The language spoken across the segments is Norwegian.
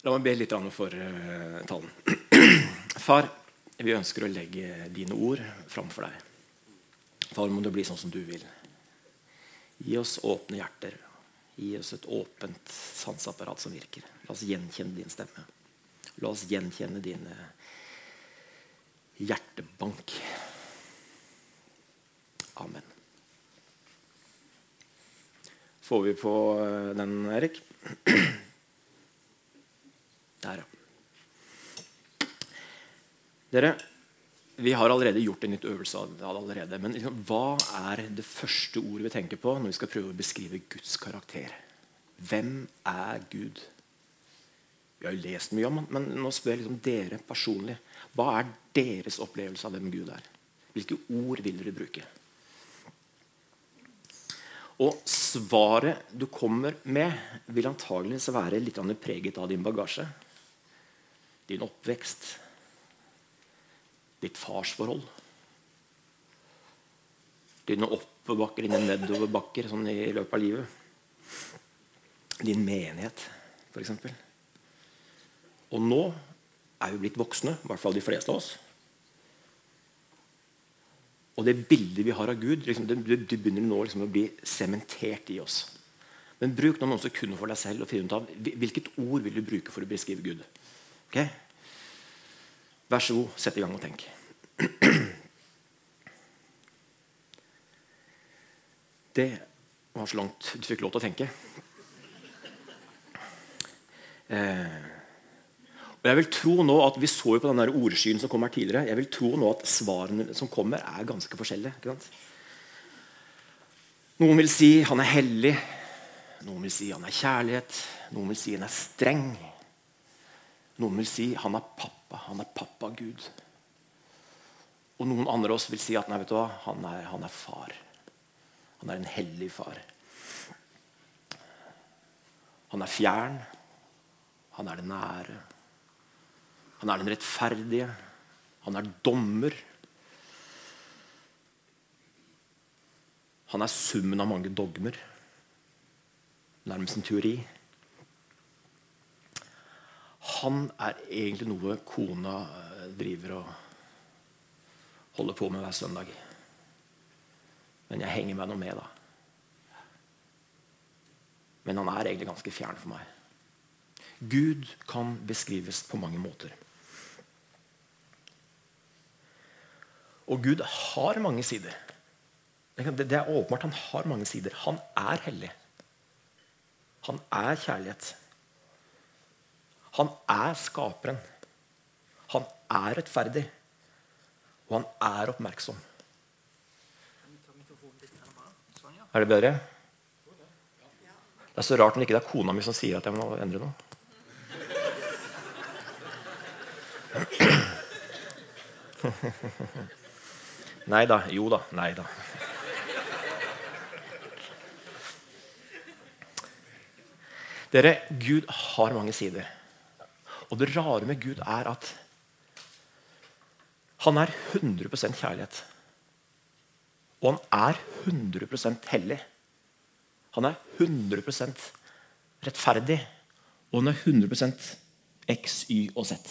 La meg be litt for talen. Far, vi ønsker å legge dine ord framfor deg. Far, må det bli sånn som du vil. Gi oss åpne hjerter. Gi oss et åpent sansapparat som virker. La oss gjenkjenne din stemme. La oss gjenkjenne din hjertebank. Amen. Får vi på den, Erik? Der, ja. Dere, vi har allerede gjort en litt øvelse av det allerede. Men liksom, hva er det første ordet vi tenker på når vi skal prøve å beskrive Guds karakter? Hvem er Gud? Vi har jo lest mye om han, men nå spør jeg liksom dere personlig. Hva er deres opplevelse av hvem Gud er? Hvilke ord vil dere bruke? Og svaret du kommer med vil antageligvis være litt preget av din bagasje, din oppvekst, ditt farsforhold, dine oppoverbakker, dine nedoverbakker sånn i løpet av livet, din menighet for eksempel. Og nå er vi blitt voksne, i hvert fall de fleste av oss. Og det bildet vi har av Gud, liksom, det begynner nå liksom å bli sementert i oss. Men bruk noen sekunder for deg selv og finne ut av hvilket ord vil du bruke for å beskrive Gud. Okay? Vær så god, sett i gang og tenk. Det var så langt du fikk lov til å tenke. Og jeg vil tro nå at vi så jo på den der ordskyen som kom her tidligere. Jeg vil tro nå at svarene som kommer er ganske forskjellige. Ikke sant? Noen vil si han er hellig. Noen vil si han er kjærlighet. Noen vil si han er streng. Noen vil si han er pappa. Han er pappa Gud. Og noen andre også vil si at nei, vet du hva? Han er far. Han er en hellig far. Han er fjern. Han er det nære. Han er den rettferdige. Han er dommer. Han er summen av mange dogmer. Nærmest en teori. Han er egentlig noe kona driver og holder på med hver søndag. Men jeg henger meg noe med da. Men han er egentlig ganske fjern for meg. Gud kan beskrives på mange måter. Og Gud har mange sider. Det er åpenbart han har mange sider. Han er hellig. Han er kjærlighet. Han er skaperen. Han er rettferdig. Og han er oppmerksom. Er det bedre? Det er så rart når ikke det er kona mi som sier at jeg må endre noe. Neida, jo da, neida. Dere, Gud har mange sider. Og det rare med Gud er at han er 100% kjærlighet. Og han er 100% hellig. Han er 100% rettferdig. Og han er 100% X, Y og Z.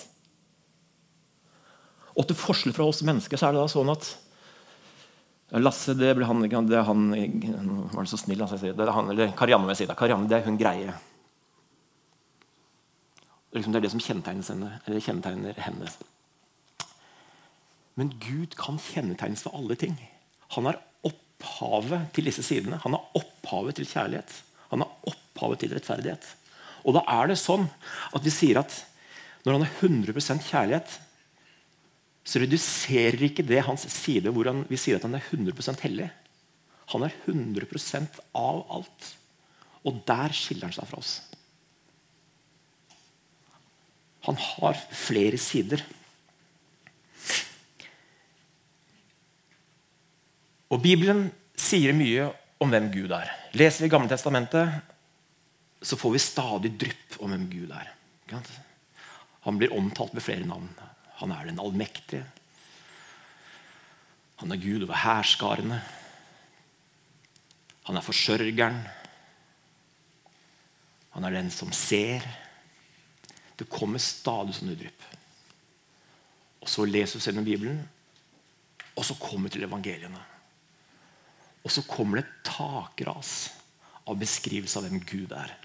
Og til forskjell fra oss mennesker så er det da sånn at Lasse, det ble han var det så snill altså, det er han, eller Karianne vil si det. Karianne, det er hun greie. Det er det som kjennetegner henne. Men Gud kan kjennetegnes for alle ting. Han er opphavet til disse sidene. Han er opphavet til kjærlighet. Han er opphavet til rettferdighet. Og da er det sånn at vi sier at når han er 100% kjærlighet, så reduserer ikke det hans side hvor vi sier at han er 100% hellig. Han er 100% av alt. Og der skiller han seg fra oss. Han har flere sider. Og Bibelen sier mye om hvem Gud er. Leser vi Gamle Testamentet, så får vi stadig drypp om hvem Gud er. Han blir omtalt med flere navn. Han er den allmektige. Han er Gud over hærskarene. Han er forsørgeren. Han er den som ser. Det kommer stadig sånne drypp. Og så leser vi gjennom Bibelen, og så kommer vi til evangeliene. Og så kommer det et takras av beskrivelse av hvem Gud er.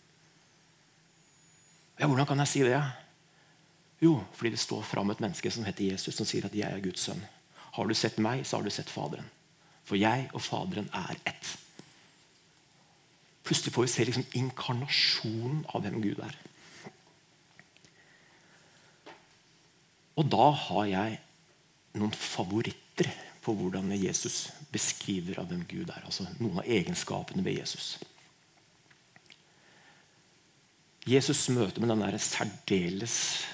Ja, hvordan kan jeg si det? Jo, fordi det står fram et menneske som heter Jesus, som sier at jeg er Guds sønn. Har du sett meg, så har du sett Faderen. For jeg og Faderen er ett. Plutselig får vi se liksom inkarnasjonen av hvem Gud er. Og da har jeg noen favoritter på hvordan Jesus beskriver av hvem Gud er. Altså noen av egenskapene ved Jesus. Jesus møter med den der særdeles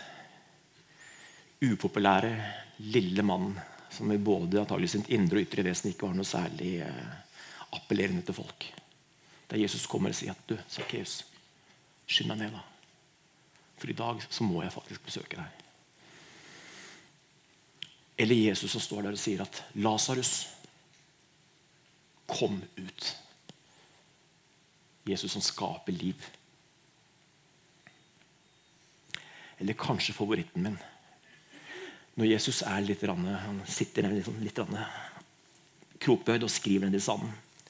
upopulære lille mannen som i både antagelig sitt indre og ytre vesen ikke var noe særlig appellerende til folk. Der Jesus kommer og sier at du, Zacchaeus, skynd deg ned da. For i dag så må jeg faktisk besøke deg. Eller Jesus som står der og sier at Lazarus, kom ut. Jesus som skaper liv. Eller kanskje favoritten min. Når Jesus er han sitter litt krokbøyd og skriver ned i sanden.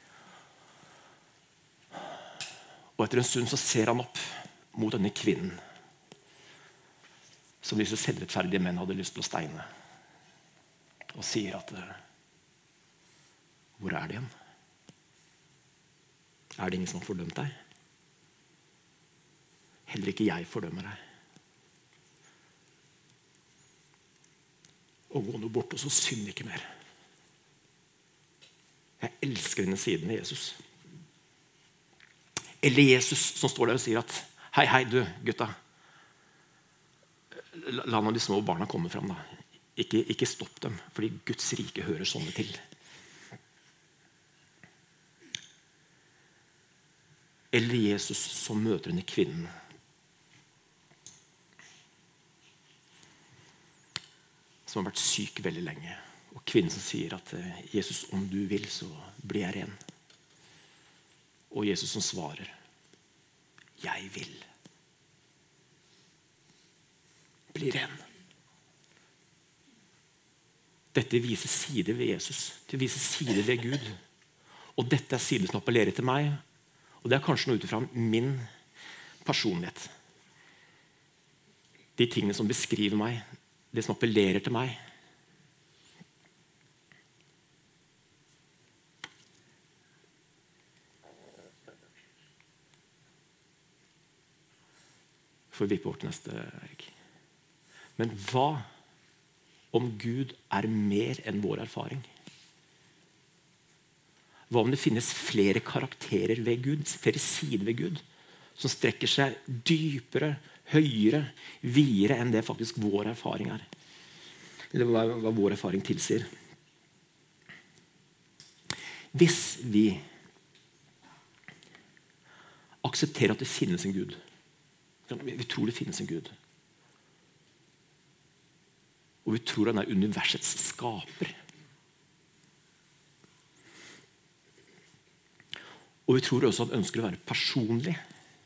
Og etter en stund så ser han opp mot denne kvinnen som disse selvrettferdige menn hadde lyst til å steine. Og sier at hvor er det igjen? Er det ingen som har fordømt deg? Heller ikke jeg fordømmer deg. Og gå nå bort, og så synd ikke mer. Jeg elsker denne siden av Jesus. Eller Jesus som står der og sier at hei du gutta, la nå de små barna komme fram da. Ikke stopp dem, fordi Guds rike hører sånne til. Eller Jesus som møter denne kvinnen. Som har vært syk veldig lenge. Og kvinnen som sier at Jesus, om du vil, så blir jeg ren. Og Jesus som svarer, jeg vil. Bli ren. Dette viser sider ved Jesus. Det viser sider ved Gud. Og dette er sider som appellerer til meg. Og det er kanskje noe utifra min personlighet. De tingene som beskriver meg. Det som appellerer til meg. Får vi vippe over til neste egg. Men hva om Gud er mer enn vår erfaring? Hva om det finnes flere karakterer ved Gud, flere sider ved Gud, som strekker seg dypere, høyere, videre enn det faktisk vår erfaring er? Eller hva vår erfaring tilsier. Hvis vi aksepterer at det finnes en Gud, vi tror det finnes en Gud, og vi tror han er universets skaper. Og vi tror også at han ønsker å være personlig.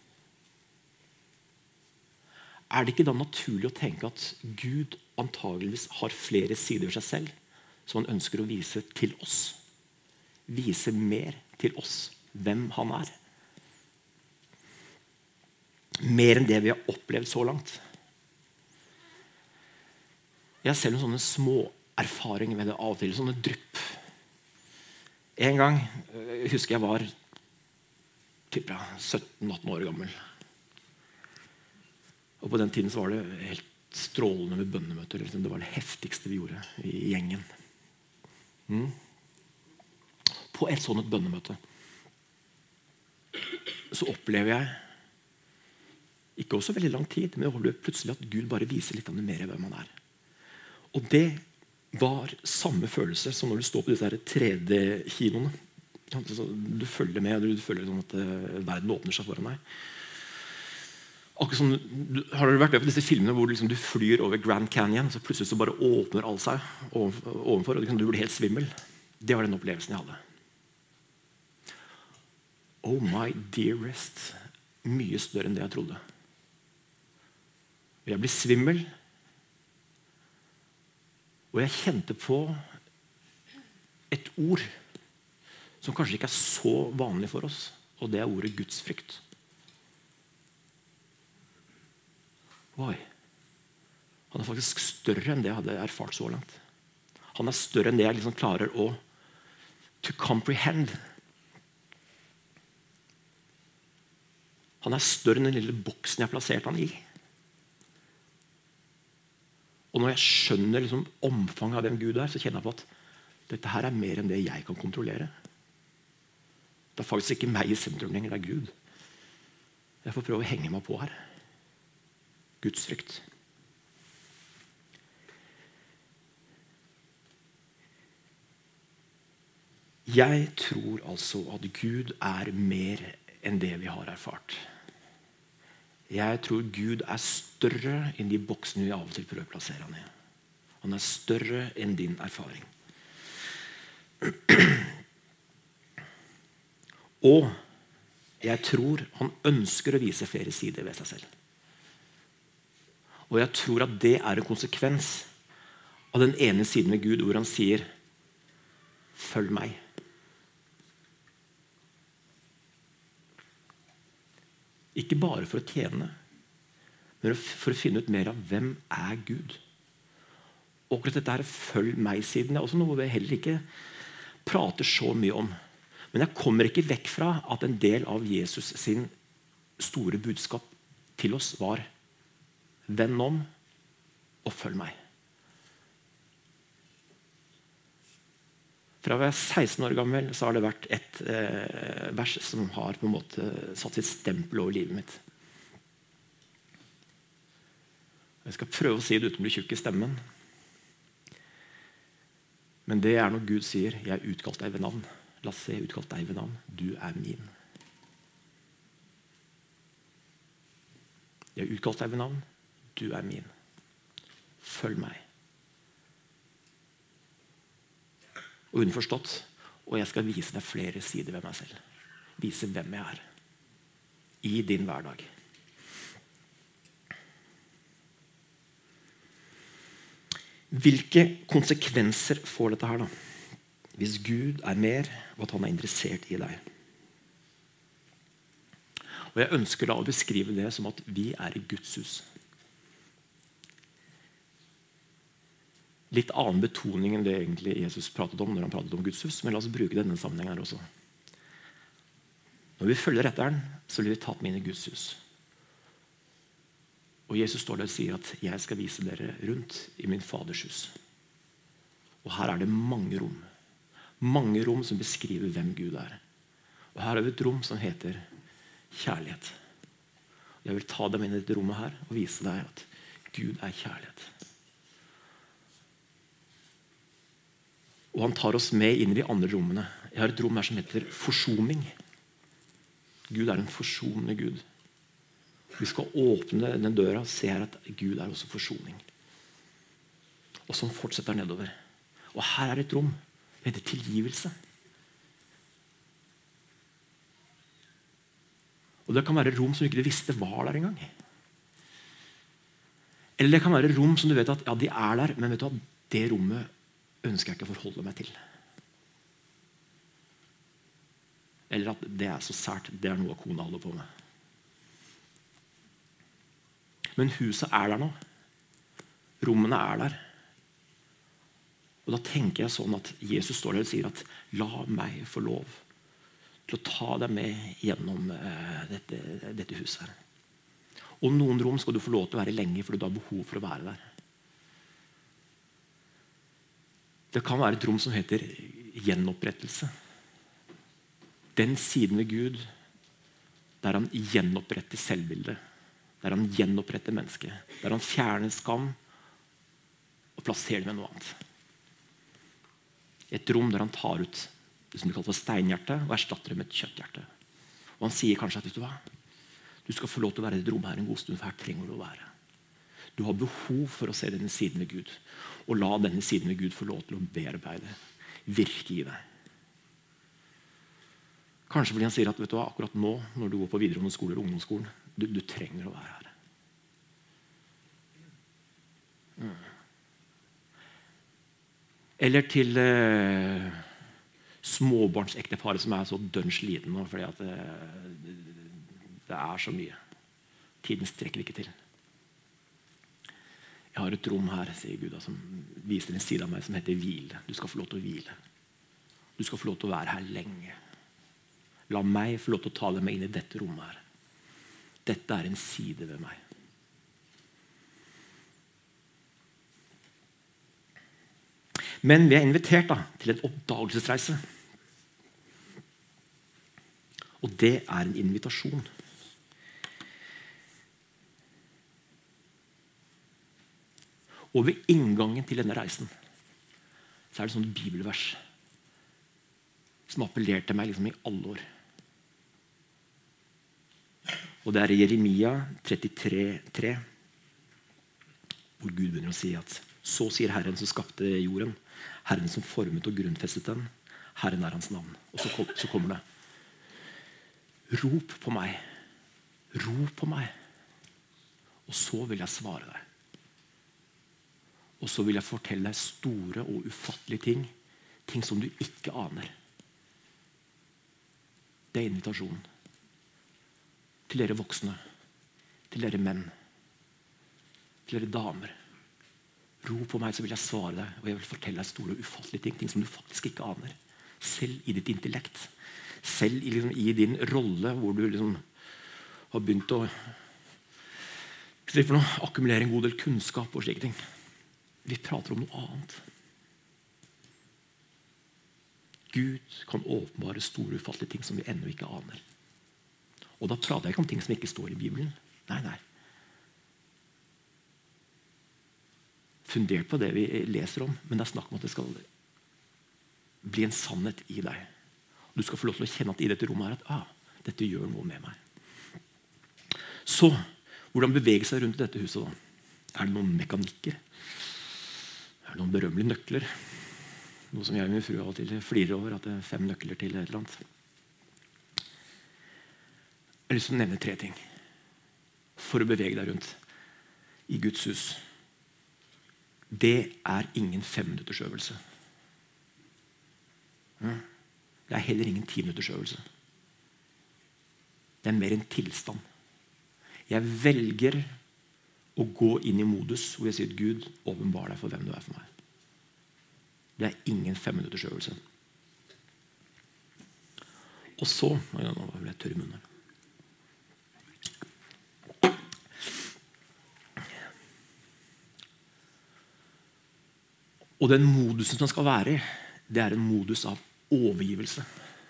Er det ikke da naturlig å tenke at Gud antageligvis har flere sider ved seg selv som han ønsker å vise til oss? Vise mer til oss hvem han er. Mer enn det vi har opplevd så langt. Jeg har selv noen sånne små erfaringer med det av og til, sånne drypp. En gang, jeg husker jeg var 17-18 år gammel. Og på den tiden så var det helt strålende med bønnemøter. Det var det heftigste vi gjorde i gjengen. På et sånt bønnemøte så opplever jeg, ikke også veldig lang tid, men jeg opplever plutselig at Gud bare viser litt mer hvem han er. Og det var samme følelse som når du står på disse 3D-kinoene. Du følger med, du føler sånn at verden åpner seg foran deg. Akkurat som, har du vært med på disse filmene hvor liksom du flyr over Grand Canyon, så plutselig så bare åpner alt seg ovenfor, og du blir helt svimmel. Det var den opplevelsen jeg hadde. Oh my dearest. Mye større enn det jeg trodde. Og jeg blir svimmel. Og jeg kjente på et ord som kanskje ikke er så vanlig for oss, og det er ordet gudsfrykt. Oi. Han er faktisk større enn det jeg hadde erfart så langt. Han er større enn det jeg liksom klarer å to comprehend. Han er større enn den lille boksen jeg har plassert han i. Og når jeg skjønner liksom omfanget av hvem Gud er, så kjenner jeg på at dette her er mer enn det jeg kan kontrollere. Det er faktisk ikke meg i sentrum lenger, det er Gud. Jeg får prøve å henge meg på her. Guds frykt. Jeg tror altså at Gud er mer enn det vi har erfart. Jeg tror Gud er større enn de boksene vi av og til prøver å plassere han i. Han er større enn din erfaring. Og jeg tror han ønsker å vise flere sider ved seg selv. Og jeg tror at det er en konsekvens av den ene siden ved Gud hvor han sier, følg meg. Ikke bare for å tjene, men for å finne ut mer av hvem er Gud. Og akkurat dette her følg meg-siden er også noe vi heller ikke prater så mye om. Men jeg kommer ikke vekk fra at en del av Jesus sin store budskap til oss var vend om og følg meg. Fra jeg var 16 år gammel så har det vært et vers som har på en måte satt sitt stempel over livet mitt. Jeg skal prøve å si det uten å bli tjukk i stemmen. Men det er når Gud sier, jeg er utkalt deg ved navn. Lasse, jeg er utkalt deg ved navn. Du er min. Jeg er utkalt deg ved navn. Du er min. Følg meg. Og underforstått, og jeg skal vise deg flere sider ved meg selv. Vise hvem jeg er. I din hverdag. Hvilke konsekvenser får dette her da? Hvis Gud er mer, og at han er interessert i deg. Og jeg ønsker da å beskrive det som at vi er i Guds hus. Litt annen betoning enn det egentlig Jesus pratet om når han pratet om Guds hus, men la oss bruke denne sammenhengen her også. Når vi følger etter den, så blir vi tatt med inn i Guds hus. Og Jesus står der og sier at jeg skal vise dere rundt i min faders hus. Og her er det mange rom. Mange rom som beskriver hvem Gud er. Og her har vi et rom som heter kjærlighet. Jeg vil ta dem inn i dette rommet her og vise deg at Gud er kjærlighet. Og han tar oss med inn i de andre rommene. Jeg har et rom her som heter forsoning. Gud er en forsonende Gud. Vi skal åpne den døra og se her at Gud er også forsoning. Og som fortsetter nedover. Og her er et rom. Det heter tilgivelse. Og det kan være rom som du ikke visste var der engang. Eller det kan være rom som du vet at ja, de er der, men vet du at det rommet ønsker jeg ikke å forholde meg til. Eller at det er så sært, det er noe kona holder på med. Men huset er der nå. Rommene er der. Og da tenker jeg sånn at Jesus står der og sier at la meg få lov til å ta deg med gjennom dette huset her. Og noen rom skal du få lov til å være lenge, for du har behov for å være der. Det kan være et rom som heter gjenopprettelse. Den siden ved Gud der han gjenoppretter selvbildet. Der han gjenoppretter mennesket. Der han fjerner skam og plasserer det med noe annet. Et rom der han tar ut det som blir kalt for steinhjerte og erstatter det med et kjøtthjerte. Og han sier kanskje at vet du hva? Du skal få lov til å være i et rom her en god stund, for her trenger du å være. Du har behov for å se denne siden ved Gud. Og la denne siden ved Gud få lov til å bearbeide, virke i deg. Kanskje fordi han sier at vet du hva, akkurat nå, når du går på videregående skole eller ungdomsskolen, du trenger å være her. Eller til småbarnsekteparet som så dønn sliten nå, fordi at det så mye. Tiden strekker ikke til. Jeg har et rom her, sier Gud, som viser en side av meg som heter hvile. Du skal få lov til å hvile. Du skal få lov til å være her lenge. La meg få lov til å ta deg med inn i dette rommet her. Dette en side ved meg. Men vi invitert til en oppdagelsesreise. Og det en invitasjon. Og ved inngangen til denne reisen så det sånn bibelvers som appellerte til meg liksom i alle år. Og det Jeremia 33,3, hvor Gud begynner å si at så sier Herren som skapte jorden, Herren som formet og grunnfestet den, Herren hans navn. Og så kommer det. Rop på meg. Rop på meg. Og så vil jeg svare deg. Og så vil jeg fortelle deg store og ufattelige ting. Ting som du ikke aner. Det invitasjonen. Til dere voksne. Til dere menn. Til dere damer. Rop på meg, så vil jeg svare deg. Og jeg vil fortelle deg store og ufattelige ting. Ting som du faktisk ikke aner. Selv i ditt intellekt. Selv i din rolle hvor du har begynt å akkumulere en god del kunnskap og slike ting. Vi prater om noe annet. Gud kan åpenbare store ufattelige ting som vi ennå ikke aner. Og da prater jeg ikke om ting som ikke står i Bibelen. Nei. Funder på det vi leser om, men det snakk om at det skal bli en sannhet i deg. Du skal få lov til å kjenne at i dette rommet at dette gjør noe med meg. Så, hvordan bevege seg rundt dette huset da? Det noen mekanikker? Det noen berømmelige nøkler? Noe som jeg og min fru av og til flirer over, at det 5 nøkler til et eller annet. Jeg har lyst til å nevne 3 ting for å bevege deg rundt i Guds hus. Det ingen 5-minutters øvelse. Det heller ingen 10-minutters øvelse. Det mer en tilstand. Jeg velger å gå inn i modus hvor jeg sier Gud, åpenbar deg for hvem du for meg. Det ingen 5-minutters øvelse. Og så nå ble jeg tørr i munnen. Og den modusen som skal være i, det en modus av overgivelse.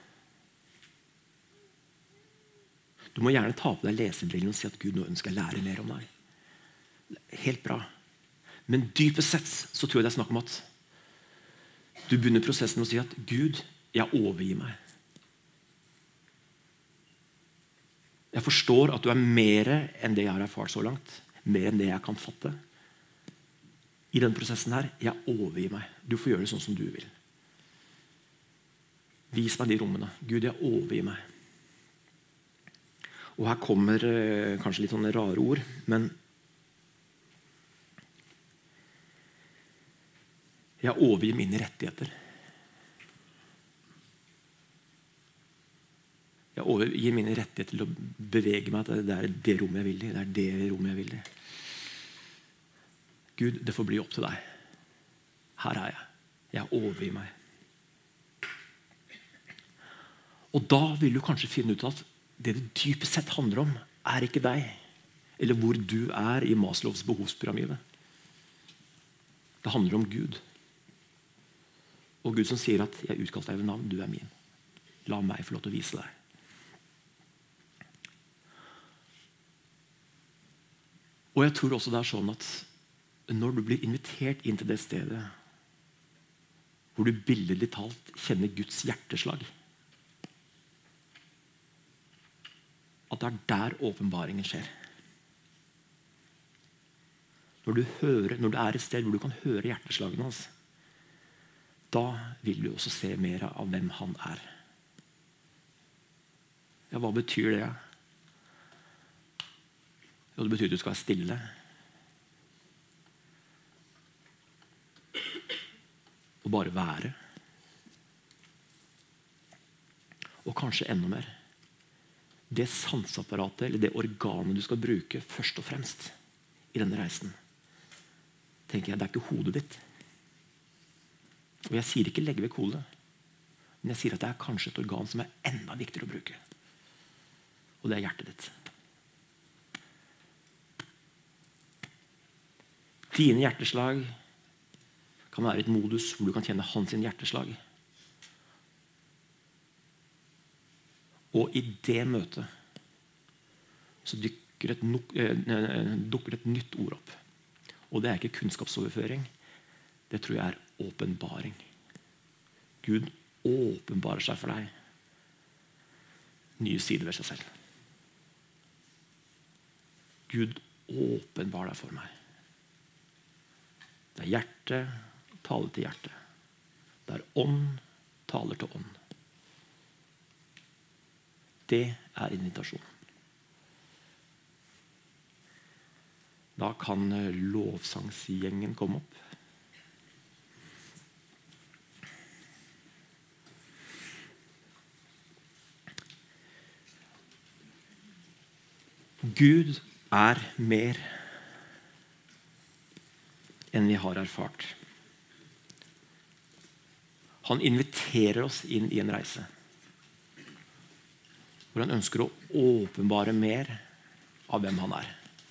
Du må gjerne ta på deg lesebrillene og si at Gud nå ønsker jeg lære mer om deg. Helt bra. Men dypest sett så tror jeg det snakk om at du begynner prosessen med å si at Gud, jeg overgir meg. Jeg forstår at du mer enn det jeg har erfart så langt. Mer enn det jeg kan fatte. I denne prosessen her, jeg overgir meg. Du får gjøre det sånn som du vil. Vis meg de rommene. Gud, jeg overgir meg. Og her kommer kanskje litt sånne rare ord, men jeg overgir mine rettigheter. Jeg overgir mine rettigheter til å bevege meg til det det rommet jeg vil i. Det det rommet jeg vil i. Gud, det får bli opp til deg. Her jeg. Jeg overgir meg. Og da vil du kanskje finne ut at det dypest sett handler om, ikke deg, eller hvor du i Maslows behovspyramide. Det handler om Gud. Og Gud som sier at jeg utkalte deg ved navn, du min. La meg få lov til å vise deg. Og jeg tror også det sånn at når du blir invitert inn til det stedet hvor du billedlig talt kjenner Guds hjerteslag, at det der åpenbaringen skjer. Når du et sted hvor du kan høre hjerteslagene hans, da vil du også se mer av hvem han Ja, hva betyr det? Jo, det betyr at du skal være stille. Og og bare være. Og kanskje enda mer. Det sanseapparatet eller det organet du skal bruke først og fremst i denne reisen, tenker jeg, det er ikke hodet ditt. Og jeg sier ikke legge vekk hodet, men jeg sier at det er kanskje et organ som er enda viktigere å bruke. Og det er hjertet ditt. Dine hjerteslag kan være et modus hvor du kan kjenne hans hjerteslag. Og i det møtet så dukker et nytt ord opp. Og det er ikke kunnskapsoverføring. Det tror jeg er åpenbaring. Gud åpenbarer seg for deg. Nye sider ved seg selv. Gud åpenbarer deg for meg. Det er hjerte taler til hjerte. Det er ånd taler til ånd. Det er invitasjon. Da kan lovsangsgjengen komme opp. Gud er mer enn vi har erfart. Han inviterer oss inn i en reise hvor han ønsker å åpenbare mer av hvem han er.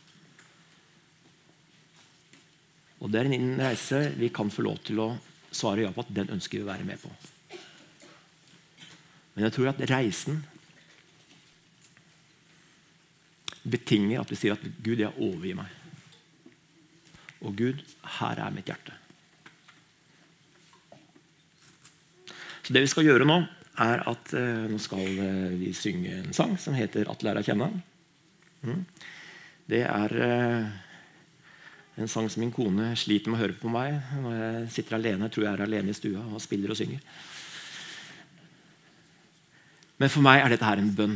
Og det er en reise vi kan få lov til å svare ja på at den ønsker vi å være med på. Men jeg tror at reisen betinger at vi sier at Gud, jeg overgir meg. Og Gud, her er mitt hjerte. Så det vi skal gjøre nå, er at nå skal vi synge en sang som heter At lære å kjenne. Det er en sang som min kone sliter med å høre på meg når jeg sitter alene. Jeg tror jeg er alene i stua og spiller og synger. Men for meg er dette her en bønn.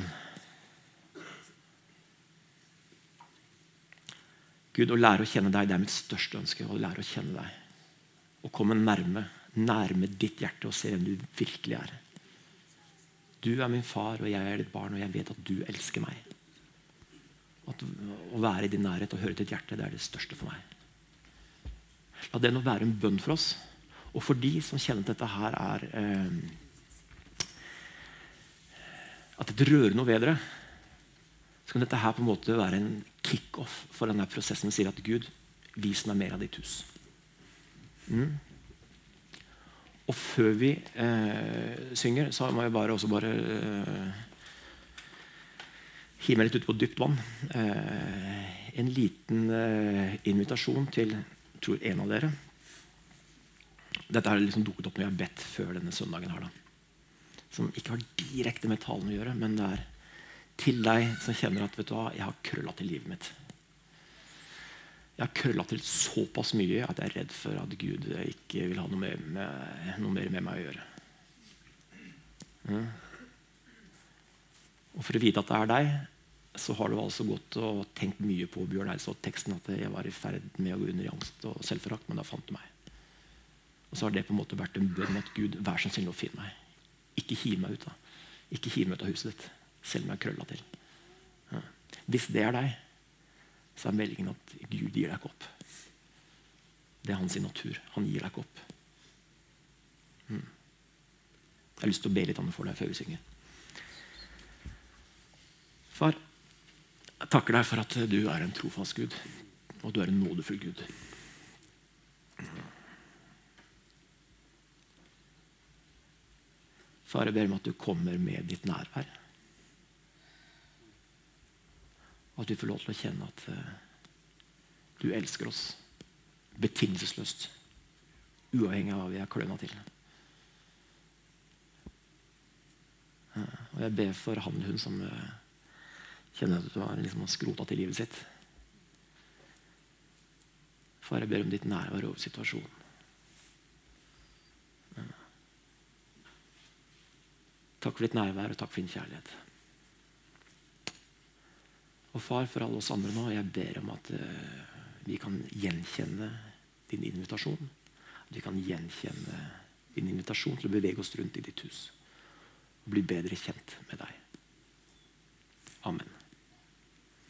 Gud, å lære å kjenne deg, det er mitt største ønske. Å lære å kjenne deg. Å komme nærme ditt hjerte og se hvem du virkelig er. Du er min far, og jeg er ditt barn, og jeg vet at du elsker meg. At å være i din nærhet og høre ditt hjerte, det er det største for meg. La det nå være en bønn for oss. Og for de som kjenner at dette her er at det rører noe ved dere, så kan dette her på en måte være en kick-off for denne prosessen som sier at Gud, vis meg mer av ditt hus. Og før vi synger, så må jeg bare hive meg litt ut på dypt vann. En liten invitasjon til, jeg tror, en av dere. Dette har liksom dukket opp når jeg har bedt før denne søndagen her, da. Som ikke har direkte med talen å gjøre, men det er til deg som kjenner at, vet du hva, jeg har krøllet til livet mitt. Jeg har krøllet til såpass mye at jeg er redd for at Gud ikke vil ha noe mer med meg å gjøre. Og for å vite at det er deg, så har du altså gått og tenkt mye på Bjørn Eidsvåg-teksten, at jeg var i ferd med å gå under i angst og selvforakt, men da fant du meg. Og så har det på en måte vært en bønn at Gud, vær så snill å finne meg. Ikke hiv meg ut da. Ikke hiv meg ut av huset ditt, selv om jeg har krøllet til. Hvis det er deg, så er meldingen at Gud gir deg ikke opp. Det er hans natur. Han gir deg ikke opp. Jeg har lyst til å be litt an for deg før vi synger. Far, jeg takker deg for at du er en trofast Gud, og du er en nådefull Gud. Far, jeg ber om at du kommer med ditt nærvær. Og at vi får lov til å kjenne at du elsker oss betingelsesløst, uavhengig av hva vi er kløna til. Og jeg ber for han eller hun som kjenner at du har liksom skrota til livet sitt. Far, jeg ber om ditt nærvær over situasjonen. Takk for ditt nærvær, og takk for din kjærlighet. Og far, for alle oss andre nå, jeg ber om at vi kan gjenkjenne din invitasjon. At vi kan gjenkjenne din invitasjon til å bevege oss rundt i ditt hus. Og bli bedre kjent med deg.